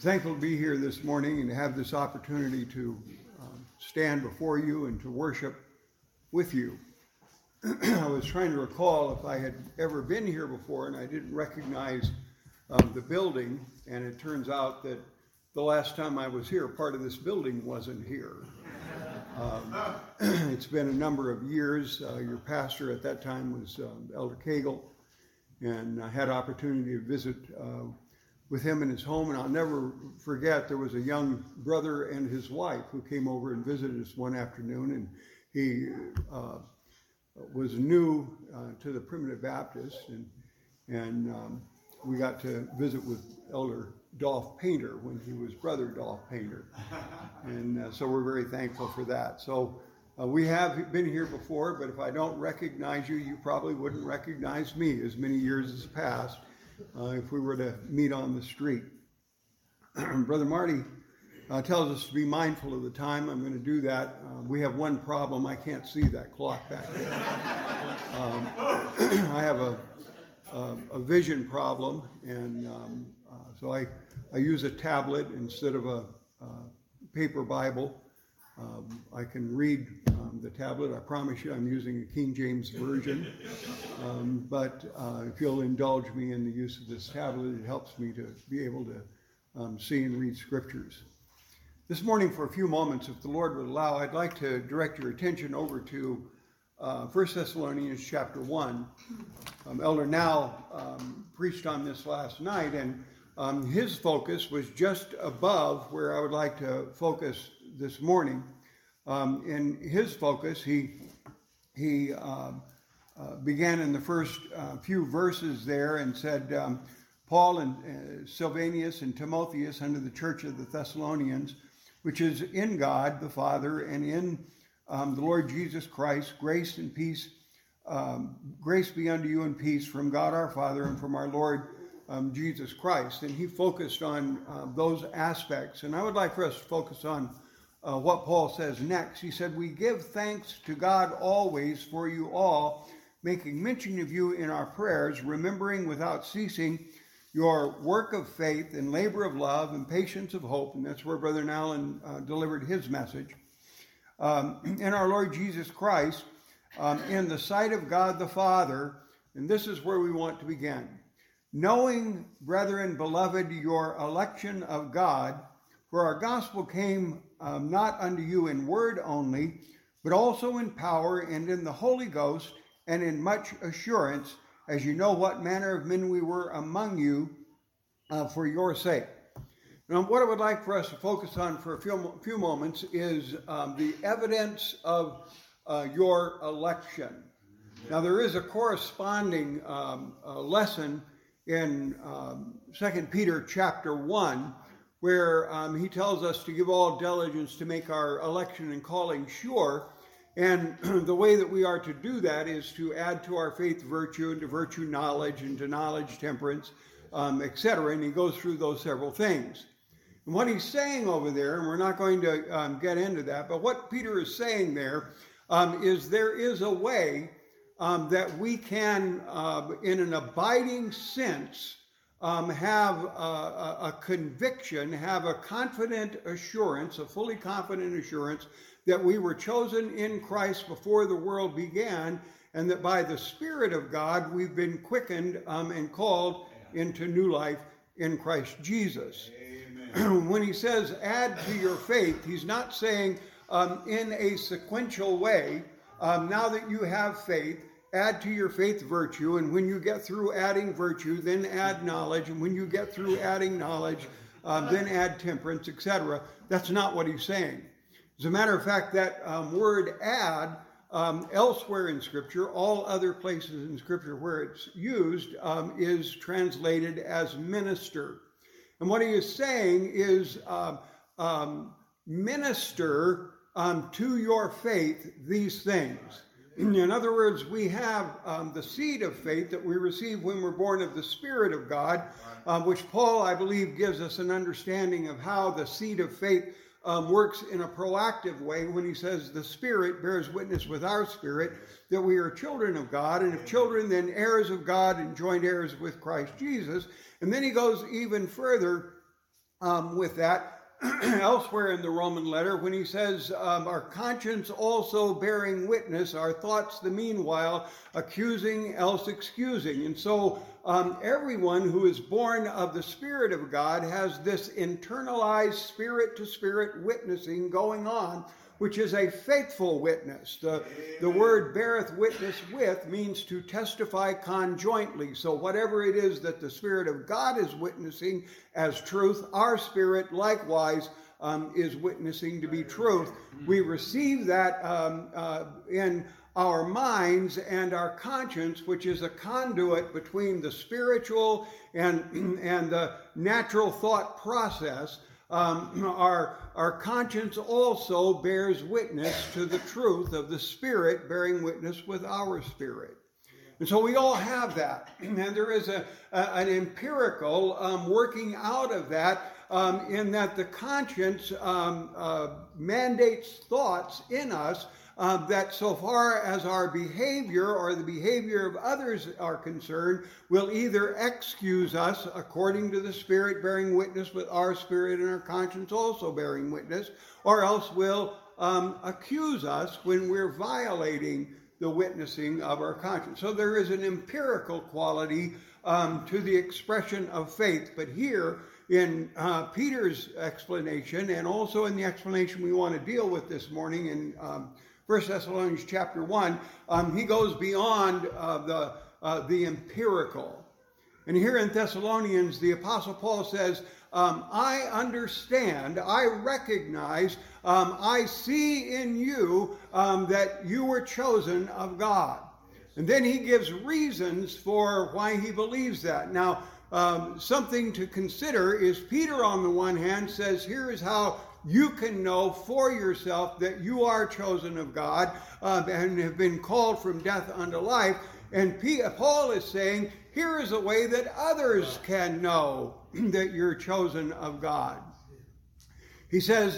Thankful to be here this morning and to have this opportunity to stand before you and to worship with you. I was trying to recall if I had ever been here before, and I didn't recognize the building, and it turns out that the last time I was here, part of this building wasn't here. It's been a number of years. Your pastor at that time was Elder Cagle, and I had opportunity to visit with him in his home, and I'll never forget there was a young brother and his wife who came over and visited us one afternoon, and he was new to the Primitive Baptist, and we got to visit with Elder Dolph Painter when he was Brother Dolph Painter, and so we're very thankful for that. So we have been here before, but if I don't recognize you, you probably wouldn't recognize me, as many years has passed if we were to meet on the street. Brother Marty tells us to be mindful of the time. I'm going to do that. We have one problem. I can't see that clock back there. I have a vision problem, and so I use a tablet instead of a paper Bible. I can read the tablet. I promise you I'm using a King James Version. But if you'll indulge me in the use of this tablet, it helps me to be able to see and read scriptures. This morning, for a few moments, if the Lord would allow, I'd like to direct your attention over to 1 Thessalonians chapter 1. Elder Now preached on this last night, and his focus was just above where I would like to focus this morning. In his focus, he began in the first few verses there and said, Paul and Silvanus and Timotheus unto the church of the Thessalonians, which is in God the Father and in the Lord Jesus Christ, grace and peace, grace be unto you and peace from God our Father and from our Lord Jesus Christ. And he focused on those aspects. And I would like for us to focus on what Paul says next. He said, we give thanks to God always for you all, making mention of you in our prayers, remembering without ceasing your work of faith and labor of love and patience of hope. And that's where Brother Allen delivered his message. In our Lord Jesus Christ, in the sight of God the Father, and this is where we want to begin. Knowing, brethren, beloved, your election of God, for our gospel came not unto you in word only, but also in power and in the Holy Ghost and in much assurance, as you know what manner of men we were among you for your sake. Now, what I would like for us to focus on for a few moments is the evidence of your election. Now, there is a corresponding lesson in 2 Peter chapter 1, where he tells us to give all diligence to make our election and calling sure. And the way that we are to do that is to add to our faith virtue, and to virtue knowledge, and to knowledge temperance, etc. And he goes through those several things. And what he's saying over there, and we're not going to get into that, but what Peter is saying there is there is a way that we can, in an abiding sense, have a conviction, have a confident assurance, a fully confident assurance that we were chosen in Christ before the world began, and that by the Spirit of God we've been quickened and called into new life in Christ Jesus. Amen. When he says add to your faith, he's not saying in a sequential way, now that you have faith, add to your faith virtue, and when you get through adding virtue, then add knowledge, and when you get through adding knowledge, then add temperance, etc. That's not what he's saying. As a matter of fact, that word add, elsewhere in Scripture, all other places in Scripture where it's used, is translated as minister. And what he is saying is minister to your faith these things. In other words, we have the seed of faith that we receive when we're born of the Spirit of God, which Paul, I believe, gives us an understanding of how the seed of faith works in a proactive way when he says the Spirit bears witness with our spirit that we are children of God, and if children, then heirs of God and joint heirs with Christ Jesus. And then he goes even further with that elsewhere in the Roman letter when he says, our conscience also bearing witness, our thoughts the meanwhile accusing else excusing. And so everyone who is born of the Spirit of God has this internalized spirit-to-spirit witnessing going on, which is a faithful witness. The word beareth witness with means to testify conjointly. So whatever it is that the Spirit of God is witnessing as truth, our spirit likewise is witnessing to be truth. We receive that in our minds and our conscience, which is a conduit between the spiritual and the natural thought process. Our conscience also bears witness to the truth of the Spirit bearing witness with our spirit. And so we all have that. And there is an empirical working out of that in that the conscience mandates thoughts in us that so far as our behavior or the behavior of others are concerned, will either excuse us according to the Spirit bearing witness with our spirit and our conscience also bearing witness, or else will accuse us when we're violating the witnessing of our conscience. So there is an empirical quality to the expression of faith. But here in Peter's explanation, and also in the explanation we want to deal with this morning in 1 Thessalonians chapter 1, he goes beyond the empirical. And here in Thessalonians, the Apostle Paul says, I understand, I recognize, I see in you that you were chosen of God. And then he gives reasons for why he believes that. Now, something to consider is Peter, on the one hand, says, here is how you can know for yourself that you are chosen of God and have been called from death unto life. And Paul is saying, here is a way that others can know that you're chosen of God. He says,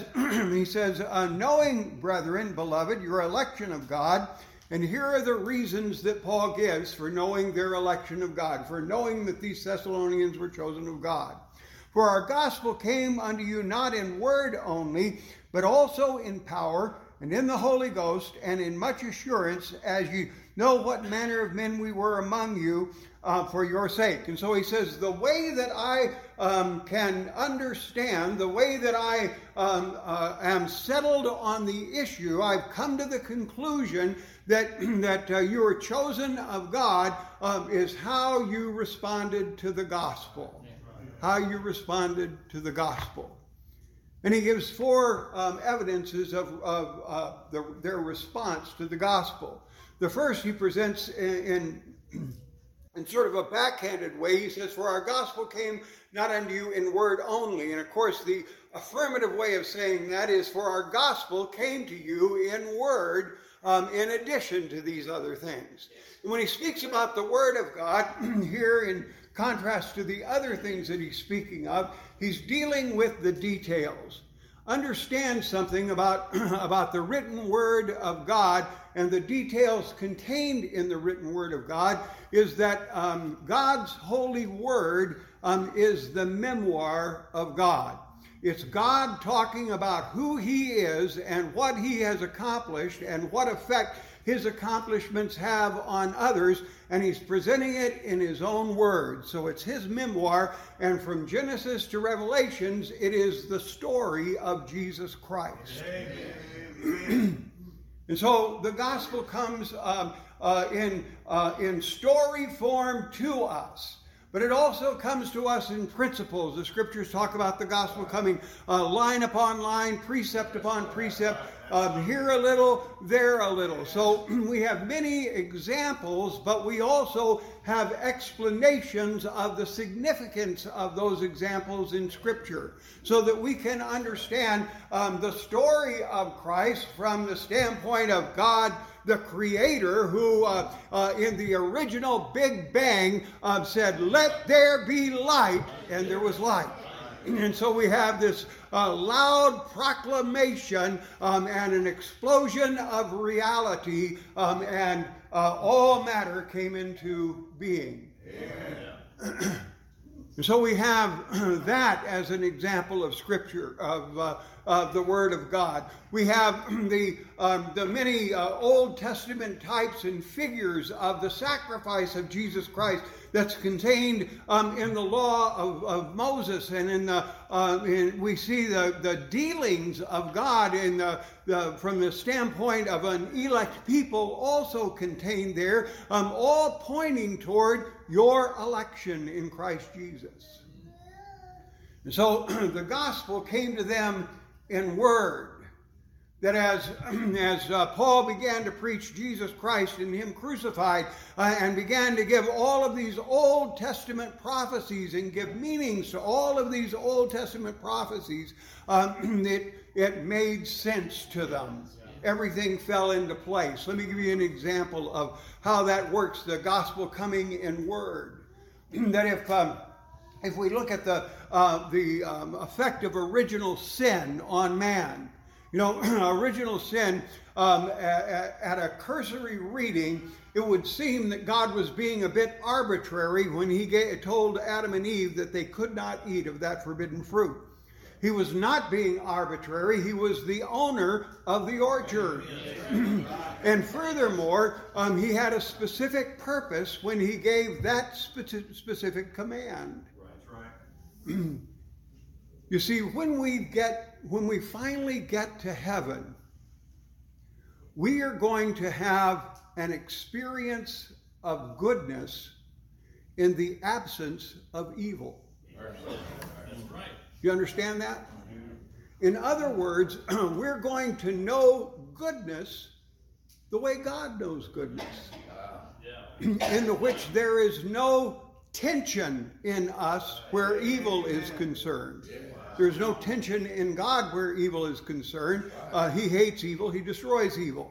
knowing, brethren, beloved, your election of God. And here are the reasons that Paul gives for knowing their election of God, for knowing that these Thessalonians were chosen of God. For our gospel came unto you not in word only, but also in power, and in the Holy Ghost, and in much assurance, as you know what manner of men we were among you for your sake. And so he says, the way that I can understand, the way that I am settled on the issue, I've come to the conclusion that you are chosen of God is how you responded to the gospel. How you responded to the gospel. And he gives four evidences of their response to the gospel. The first he presents in sort of a backhanded way. He says, for our gospel came not unto you in word only. And of course, the affirmative way of saying that is, for our gospel came to you in word in addition to these other things. And when he speaks about the word of God here in contrast to the other things that he's speaking of, he's dealing with the details. Understand something about the written word of God, and the details contained in the written word of God is that God's holy word is the memoir of God. It's God talking about who he is and what he has accomplished and what effect his accomplishments have on others, and he's presenting it in his own words. So it's his memoir, and from Genesis to Revelations, it is the story of Jesus Christ. And so the gospel comes in story form to us. But it also comes to us in principles. The scriptures talk about the gospel coming line upon line, precept upon precept, here a little, there a little. So we have many examples, but we also have explanations of the significance of those examples in Scripture, so that we can understand the story of Christ from the standpoint of God, the Creator, who in the original Big Bang said, "Let there be light," and there was light. And so we have this loud proclamation and an explosion of reality, and all matter came into being. And so we have that as an example of Scripture, of the Word of God. We have the many Old Testament types and figures of the sacrifice of Jesus Christ that's contained in the law of Moses, and we see the dealings of God from the standpoint of an elect people also contained there, all pointing toward your election in Christ Jesus. And so the gospel came to them in word, that as Paul began to preach Jesus Christ and Him crucified, and began to give all of these Old Testament prophecies and give meanings to all of these Old Testament prophecies, it made sense to them. Everything fell into place. Let me give you an example of how that works, the gospel coming in word. That if we look at the effect of original sin on man, original sin, at a cursory reading, it would seem that God was being a bit arbitrary when He told Adam and Eve that they could not eat of that forbidden fruit. He was not being arbitrary. He was the owner of the orchard. And furthermore, He had a specific purpose when He gave that specific command. You see, when we finally get to heaven, we are going to have an experience of goodness in the absence of evil. That's right. You understand that? In other words, we're going to know goodness the way God knows goodness, in which there is no tension in us where evil is concerned. There's no tension in God where evil is concerned. He hates evil. He destroys evil.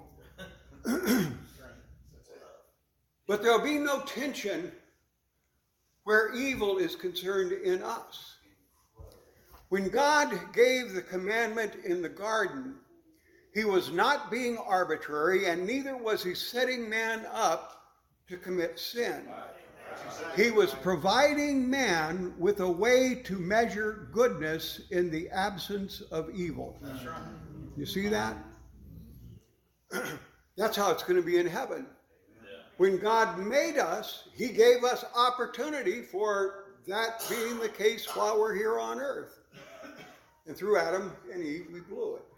But there'll be no tension where evil is concerned in us. When God gave the commandment in the garden, He was not being arbitrary, and neither was He setting man up to commit sin. He was providing man with a way to measure goodness in the absence of evil. That's right. You see that? That's how it's going to be in heaven. When God made us, He gave us opportunity for that being the case while we're here on earth. And through Adam and Eve, we blew it.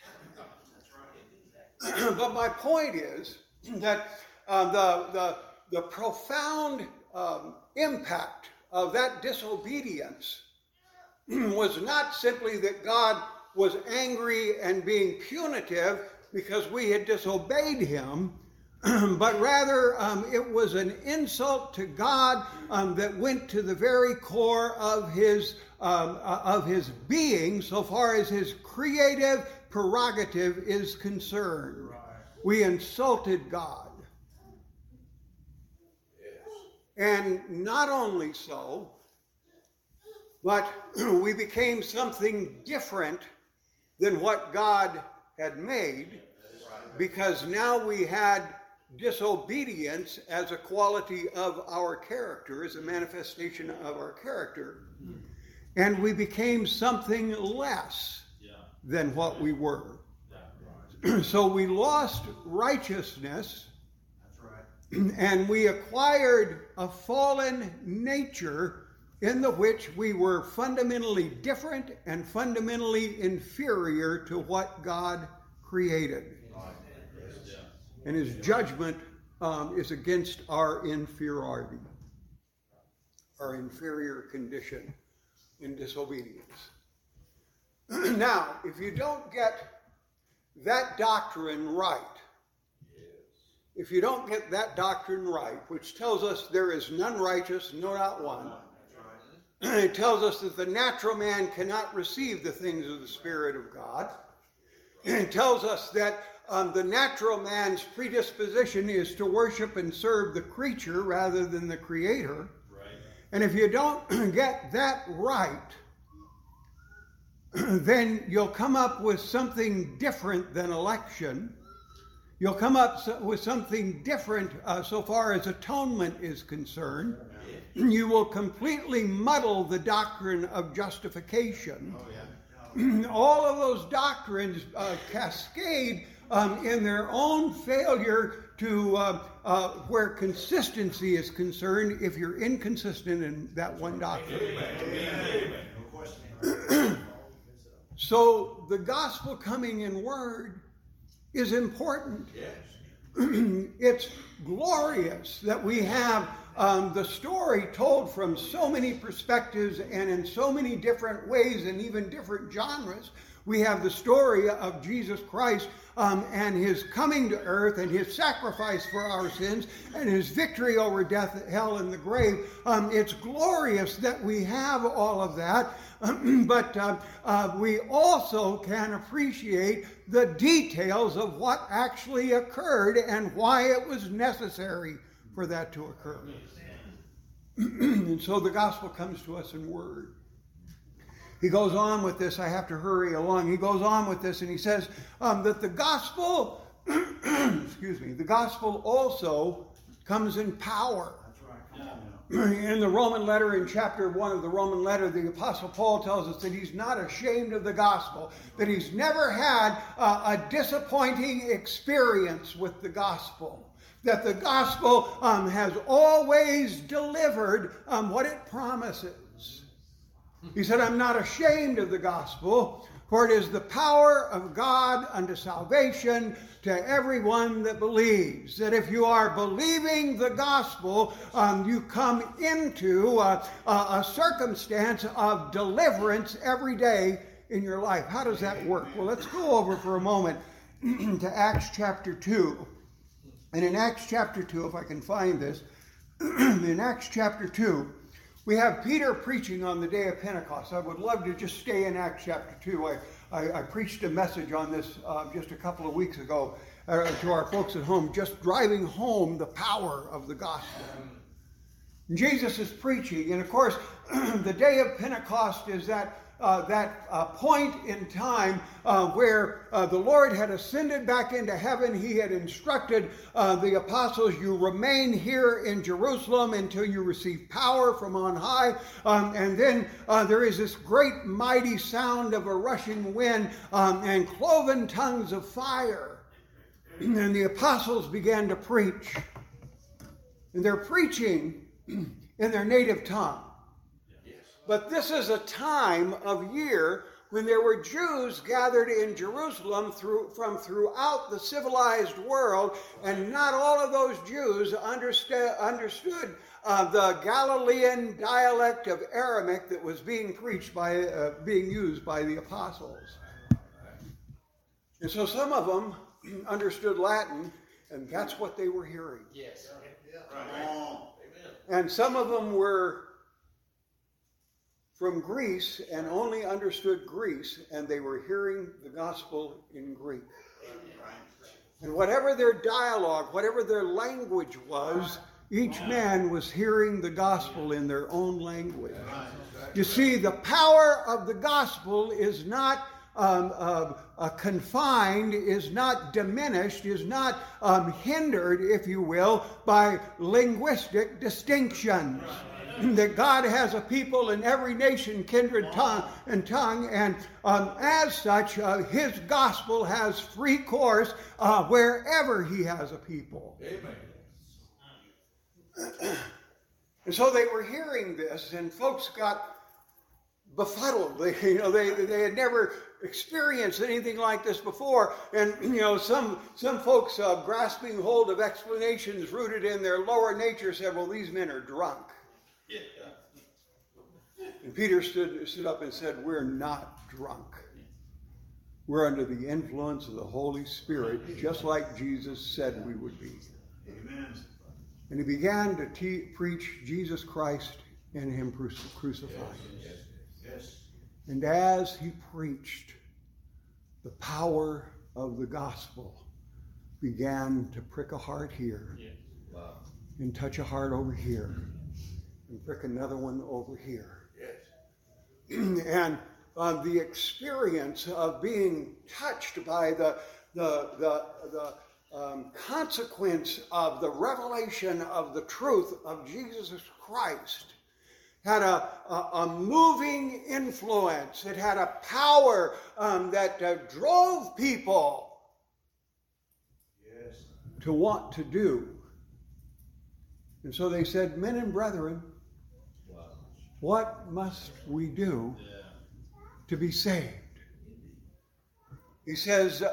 But my point is that the profound impact of that disobedience was not simply that God was angry and being punitive because we had disobeyed Him, but rather it was an insult to God that went to the very core of His being, so far as His creative prerogative is concerned. Right. We insulted God. And not only so, but we became something different than what God had made, because now we had disobedience as a quality of our character, as a manifestation of our character, and we became something less than what we were. So we lost righteousness, and we acquired a fallen nature in the which we were fundamentally different and fundamentally inferior to what God created. And His judgment is against our inferiority, our inferior condition in disobedience. Now, if you don't get that doctrine right, which tells us there is none righteous, no, not one, it tells us that the natural man cannot receive the things of the Spirit of God. It tells us that the natural man's predisposition is to worship and serve the creature rather than the Creator. Right. And if you don't get that right, then you'll come up with something different than election. You'll come up with something different so far as atonement is concerned. you will completely muddle the doctrine of justification. All of those doctrines cascade in their own failure to where consistency is concerned if you're inconsistent in that one doctrine. So the gospel coming in word is important. It's glorious that we have the story told from so many perspectives and in so many different ways and even different genres. We have the story of Jesus Christ and his coming to earth and his sacrifice for our sins and his victory over death, hell, and the grave. It's glorious that we have all of that, but we also can appreciate the details of what actually occurred and why it was necessary for that to occur. And so the gospel comes to us in word. He goes on with this. I have to hurry along. He goes on with this and he says that the gospel, the gospel also comes in power. In the Roman letter, in chapter 1 of the Roman letter, the Apostle Paul tells us that he's not ashamed of the gospel, that he's never had a disappointing experience with the gospel, that the gospel has always delivered what it promises. He said, I'm not ashamed of the gospel, for it is the power of God unto salvation to everyone that believes. That if you are believing the gospel, you come into a circumstance of deliverance every day in your life. How does that work? Well, let's go over for a moment to Acts chapter 2. And in Acts chapter 2, if I can find this, in Acts chapter 2, we have Peter preaching on the day of Pentecost. I would love to just stay in Acts chapter 2. I preached a message on this just a couple of weeks ago to our folks at home, just driving home the power of the gospel. And Jesus is preaching, and of course, the day of Pentecost is that point in time where the Lord had ascended back into heaven. He had instructed the apostles, you remain here in Jerusalem until you receive power from on high. And then there is this great mighty sound of a rushing wind and cloven tongues of fire. And the apostles began to preach. And they're preaching in their native tongue. But this is a time of year when there were Jews gathered in Jerusalem from throughout the civilized world, and not all of those Jews understood the Galilean dialect of Aramaic that was being used by the apostles. And so some of them understood Latin, and that's what they were hearing. Yes. Right. And some of them were from Greece and only understood Greece, and they were hearing the gospel in Greek. And whatever their dialogue, whatever their language was, each man was hearing the gospel in their own language. You see, the power of the gospel is not confined, is not diminished, is not hindered, if you will, by linguistic distinctions. That God has a people in every nation, kindred, tongue, and as such, his gospel has free course wherever he has a people. Amen. And so they were hearing this, and folks got befuddled. They had never experienced anything like this before, and some folks grasping hold of explanations rooted in their lower nature said, "Well, these men are drunk." And Peter stood up and said, "We're not drunk. We're under the influence of the Holy Spirit, just like Jesus said we would be." Amen. And he began to preach Jesus Christ and him crucified. Yes. And as he preached, the power of the gospel began to prick a heart here, and touch a heart over here, and prick another one over here. And the experience of being touched by the consequence of the revelation of the truth of Jesus Christ had a moving influence. It had a power that drove people to want to do. And so they said, men and brethren, what must we do to be saved? He says,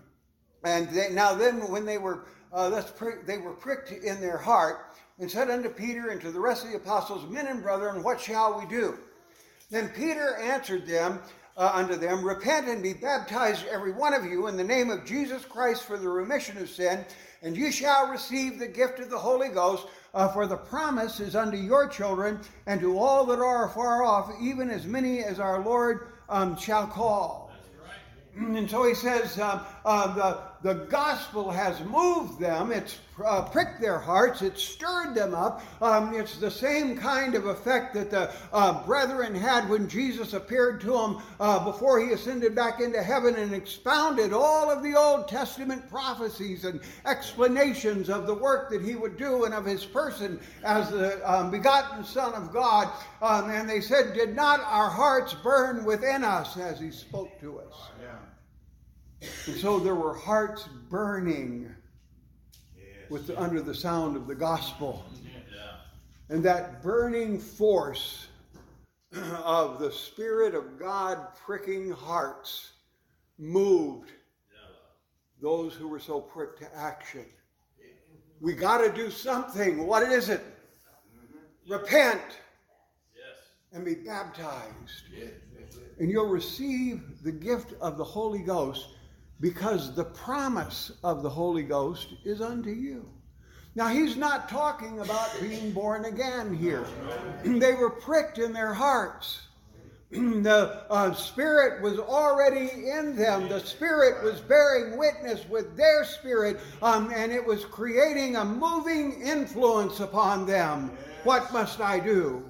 when they were pricked in their heart, and said unto Peter and to the rest of the apostles, men and brethren, what shall we do? Then Peter answered unto them, repent and be baptized every one of you in the name of Jesus Christ for the remission of sin, and ye shall receive the gift of the Holy Ghost, for the promise is unto your children and to all that are afar off, even as many as our Lord shall call. And so he says the gospel has moved them. It's pricked their hearts. It's stirred them up. It's the same kind of effect that the brethren had when Jesus appeared to them before he ascended back into heaven and expounded all of the Old Testament prophecies and explanations of the work that he would do and of his person as the begotten Son of God. And they said, did not our hearts burn within us as he spoke to us? And so there were hearts burning under the sound of the gospel. And that burning force of the Spirit of God pricking hearts moved those who were so pricked to action. We got to do something. What is it? Repent and be baptized. And you'll receive the gift of the Holy Ghost, because the promise of the Holy Ghost is unto you. Now, he's not talking about being born again here. They were pricked in their hearts. The Spirit was already in them. The Spirit was bearing witness with their spirit, and it was creating a moving influence upon them. What must I do?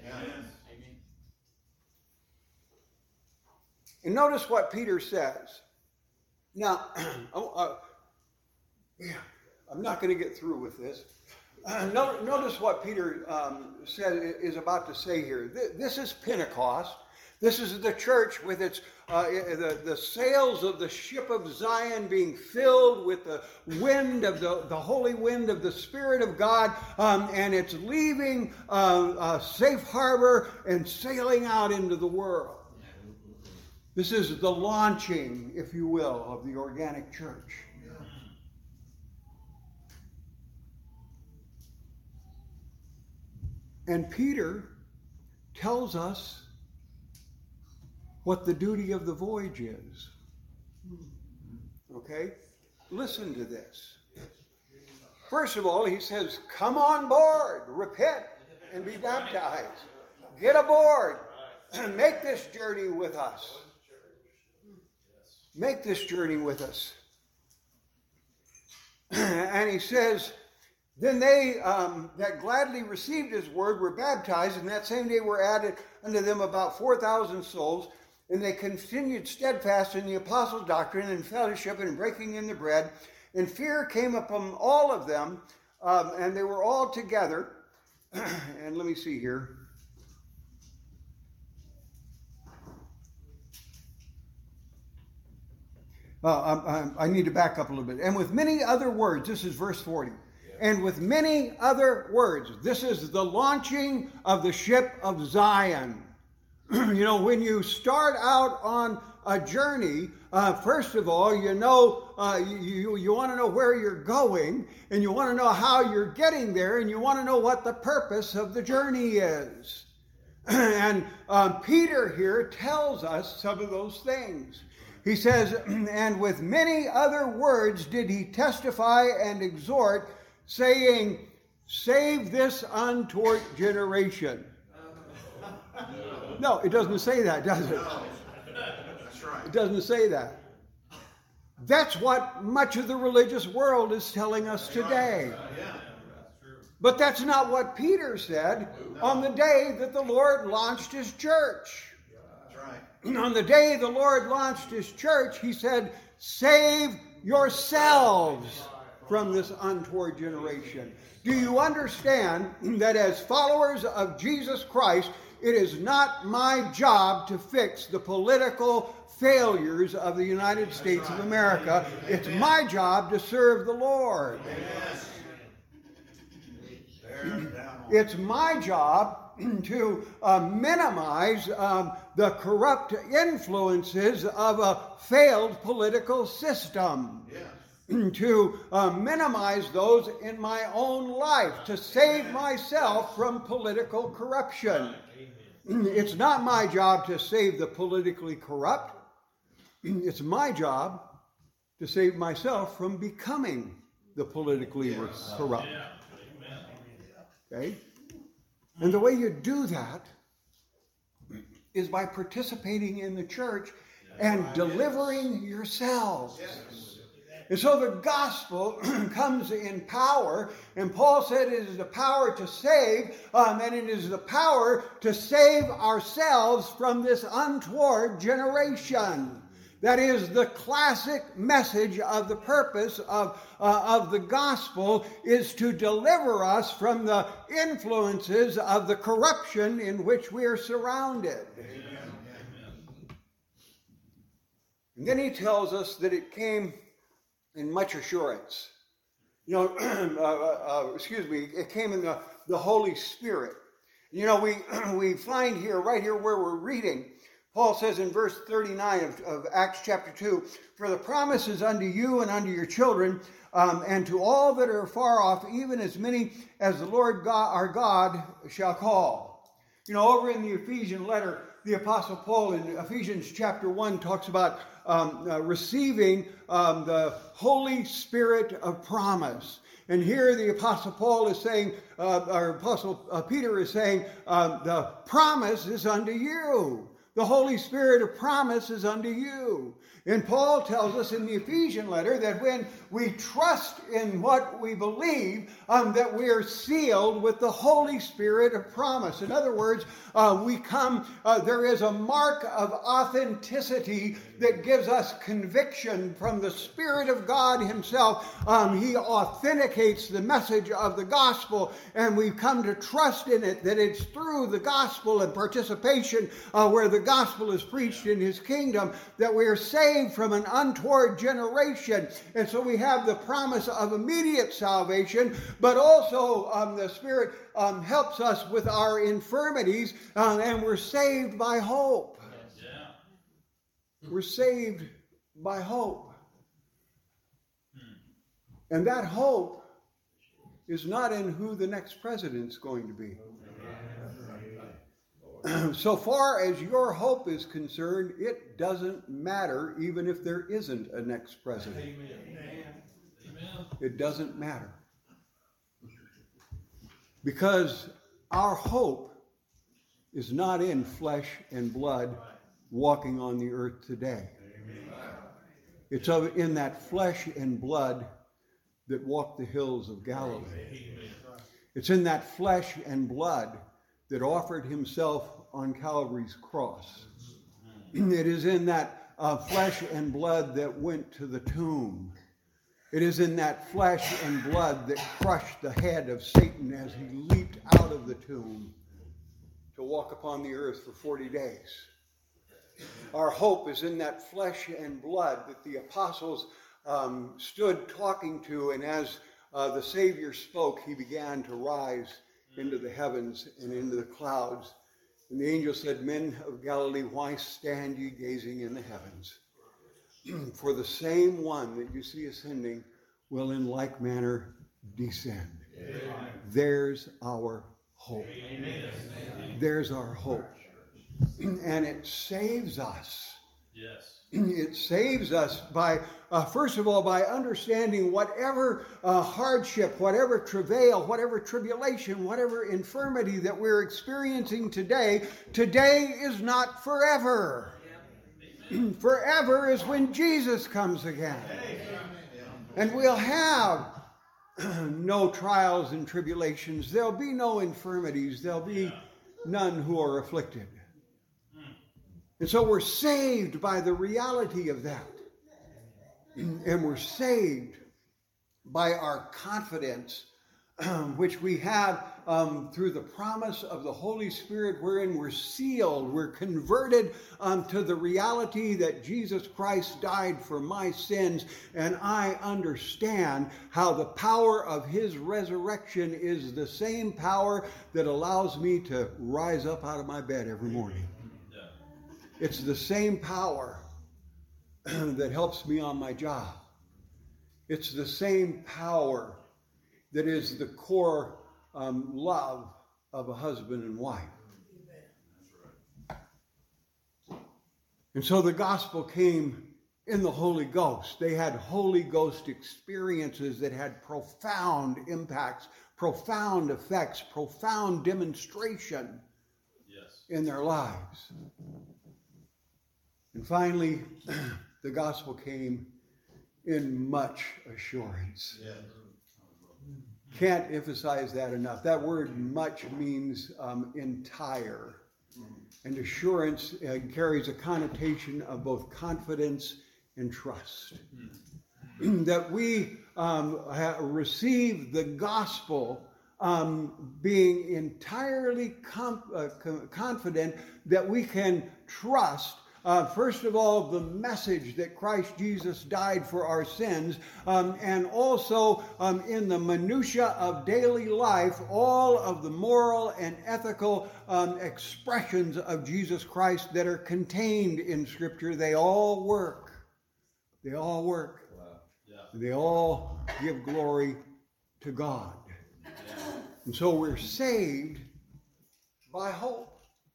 And notice what Peter says. Now, I'm not going to get through with this. Notice what Peter is about to say here. This is Pentecost. This is the church with its the sails of the ship of Zion being filled with the wind of the holy wind of the Spirit of God, and it's leaving a safe harbor and sailing out into the world. This is the launching, if you will, of the organic church. And Peter tells us what the duty of the voyage is. Okay? Listen to this. First of all, he says, come on board, repent, and be baptized. Get aboard and make this journey with us. Make this journey with us. And he says, then they that gladly received his word were baptized, and that same day were added unto them about 4,000 souls, and they continued steadfast in the apostles' doctrine and fellowship and breaking in the bread, and fear came upon all of them, and they were all together. And let me see here. I need to back up a little bit. And with many other words, this is verse 40. And with many other words, this is the launching of the ship of Zion. You know, when you start out on a journey, first of all, you want to know where you're going, and you want to know how you're getting there, and you want to know what the purpose of the journey is. And Peter here tells us some of those things. He says, and with many other words did he testify and exhort, saying, save this untoward generation. No, it doesn't say that, does it? That's right. It doesn't say that. That's what much of the religious world is telling us today. But that's not what Peter said on the day that the Lord launched his church. On the day the Lord launched his church, he said, save yourselves from this untoward generation. Do you understand that as followers of Jesus Christ, it is not my job to fix the political failures of the United States of America. It's my job to serve the Lord. It's my job to minimize the corrupt influences of a failed political system. To minimize those in my own life, to save myself from political corruption. It's not my job to save the politically corrupt. It's my job to save myself from becoming the politically corrupt. Okay? And the way you do that is by participating in the church and delivering yourselves. And so the gospel comes in power, and Paul said it is the power to save, and it is the power to save ourselves from this untoward generation. That is the classic message of the purpose of the gospel, is to deliver us from the influences of the corruption in which we are surrounded. Amen. And then he tells us that it came in much assurance. It came in the Holy Spirit. We find here, right here where we're reading, Paul says in verse 39 of Acts chapter 2, "For the promise is unto you and unto your children, and to all that are far off, even as many as the Lord God, our God shall call." Over in the Ephesian letter, the Apostle Paul in Ephesians chapter 1 talks about receiving the Holy Spirit of promise. And here the Apostle Paul is saying, or Apostle Peter is saying, the promise is unto you. The Holy Spirit of promise is unto you. And Paul tells us in the Ephesian letter that when we trust in what we believe, that we are sealed with the Holy Spirit of promise. In other words, there is a mark of authenticity that gives us conviction from the Spirit of God himself. He authenticates the message of the gospel, and we come to trust in it, that it's through the gospel and participation where the gospel is preached in his kingdom that we are saved from an untoward generation. And so we have the promise of immediate salvation, but also the Spirit helps us with our infirmities, and we're saved by hope. We're saved by hope. And that hope is not in who the next president's going to be. So far as your hope is concerned, it doesn't matter even if there isn't a next president. Amen. It doesn't matter. Because our hope is not in flesh and blood walking on the earth today. It's in that flesh and blood that walked the hills of Galilee. It's in that flesh and blood that offered himself on Calvary's cross. It is in that flesh and blood that went to the tomb. It is in that flesh and blood that crushed the head of Satan as he leaped out of the tomb to walk upon the earth for 40 days. Our hope is in that flesh and blood that the apostles stood talking to, and as the Savior spoke, he began to rise into the heavens and into the clouds. And the angel said, "Men of Galilee, why stand ye gazing in the heavens? For the same one that you see ascending will in like manner descend." Amen. There's our hope. Amen. There's our hope. And it saves us. Yes. It saves us by, first of all, by understanding whatever hardship, whatever travail, whatever tribulation, whatever infirmity that we're experiencing today is not forever. Amen. Forever is when Jesus comes again. Amen. And we'll have no trials and tribulations. There'll be no infirmities. There'll be none who are afflicted. And so we're saved by the reality of that. And we're saved by our confidence, which we have through the promise of the Holy Spirit, wherein we're sealed, we're converted to the reality that Jesus Christ died for my sins, and I understand how the power of his resurrection is the same power that allows me to rise up out of my bed every morning. It's the same power that helps me on my job. It's the same power that is the core love of a husband and wife. And so the gospel came in the Holy Ghost. They had Holy Ghost experiences that had profound impacts, profound effects, profound demonstration in their lives. And finally, the gospel came in much assurance. Can't emphasize that enough. That word much means entire. And assurance carries a connotation of both confidence and trust. That we receive the gospel being entirely confident that we can trust first of all, the message that Christ Jesus died for our sins, and also in the minutia of daily life, all of the moral and ethical expressions of Jesus Christ that are contained in Scripture. They all work. They all work. Wow. Yeah. They all give glory to God. Yeah. And so we're saved by hope.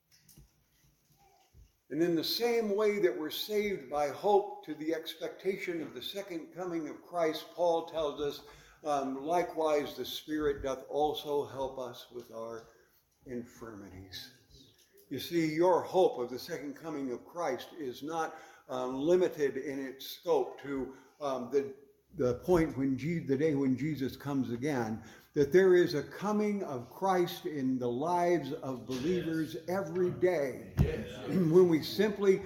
And in the same way that we're saved by hope to the expectation of the second coming of Christ, Paul tells us, likewise the Spirit doth also help us with our infirmities. You see, your hope of the second coming of Christ is not limited in its scope to the point when the day when Jesus comes again, that there is a coming of Christ in the lives of believers every day. Yes. When we simply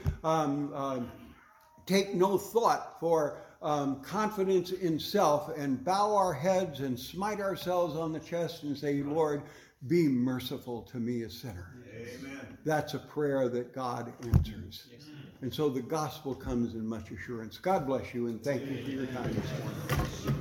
take no thought for confidence in self and bow our heads and smite ourselves on the chest and say, Lord, be merciful to me, a sinner. Amen. That's a prayer that God answers. Yes. And so the gospel comes in much assurance. God bless you, and thank you for your time this morning.